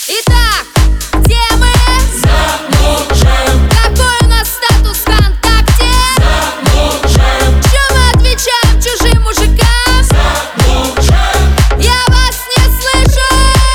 Итак, где мы? Замужем. Какой у нас статус ВКонтакте? Замужем. Чё мы отвечаем чужим мужикам? Замужем. Я вас не слышу!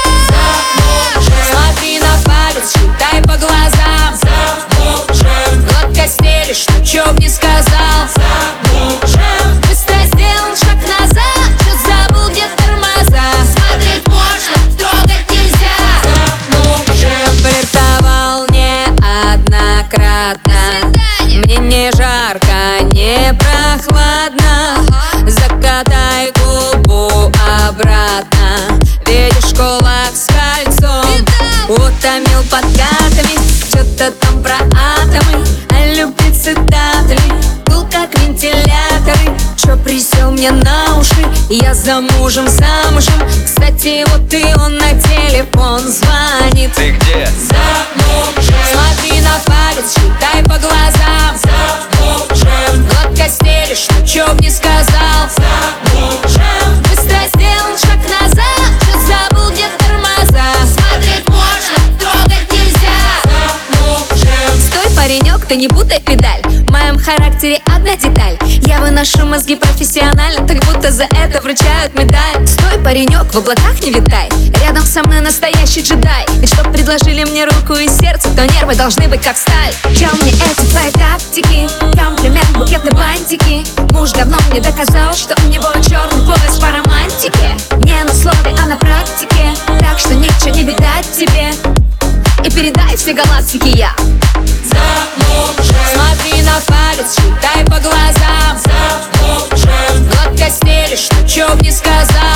Смотри на палец, считай по глазам. Замужем. Гладко стелишь, ну чё б не сказал. Замужем. Быстро сделан шаг назад. Чё забыл, где тормоза? Смотреть можно, трогать нельзя. Замужем. Флиртовал неоднократно. Мне не жарко, не прохладно. Закатай губу обратно. Видишь кулак с кольцом, утомил подкатами. Что-то там про атомы, а любит цитатами. Был как вентиляторы, чё присел мне на уши. Я замужем. Кстати, вот и он на телефон звонит. Ты где? Замужем. Смотри на палец, считай по глазам. Замужем. Гладко стелишь, ну чё б не сказал. Замужем. Быстро сделан шаг назад. Чё забыл, где тормоза? Смотреть можно, трогать нельзя. Замужем. Стой, паренек, ты не путай педаль. В моем характере одна деталь. Я выношу мозги профессионально, так будто за это вручают медаль. Стой, паренек, в облаках не витай. Рядом со мной настоящий джедай. И чтоб предложили мне руку и сердце, то нервы должны быть как сталь. Чем мне эти твои тактики? Комплимент, букеты, бантики. Муж давно мне доказал, что у него черный пояс по романтике. Не на слове, а на практике. Так что ничего не видать тебе. И передай все галактики я. Замужем. Смотри на палец, считай по глазам. Замужем. Гладко стелишь, ну чё б не сказал.